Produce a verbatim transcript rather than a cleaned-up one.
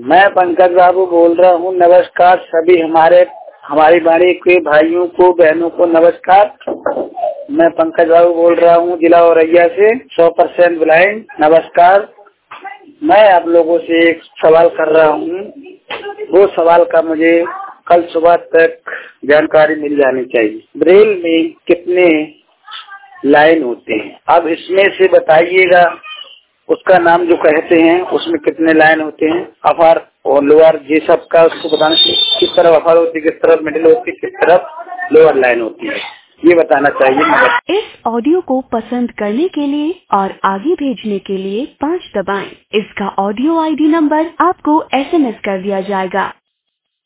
मैं पंकज बाबू बोल रहा हूँ। नमस्कार सभी हमारे हमारी वाणी के भाइयों को बहनों को नमस्कार। मैं पंकज बाबू बोल रहा हूँ जिला औरैया से, सौ परसेंट ब्लाइंड। नमस्कार। मैं आप लोगों से एक सवाल कर रहा हूँ, वो सवाल का मुझे कल सुबह तक जानकारी मिल जानी चाहिए। ब्रेल में कितने लाइन होते हैं? अब इसमें से बताइएगा, उसका नाम जो कहते हैं उसमें कितने लाइन होते हैं? अपर और लोअर, ये सब का उसको बताना, किस तरफ अपर होती है, किस तरफ मिडिल होती है, किस तरफ लोअर लाइन होती है, ये बताना चाहिए। इस ऑडियो को पसंद करने के लिए और आगे भेजने के लिए पाँच दबाएं। इसका ऑडियो आईडी नंबर आपको एसएमएस कर दिया जाएगा।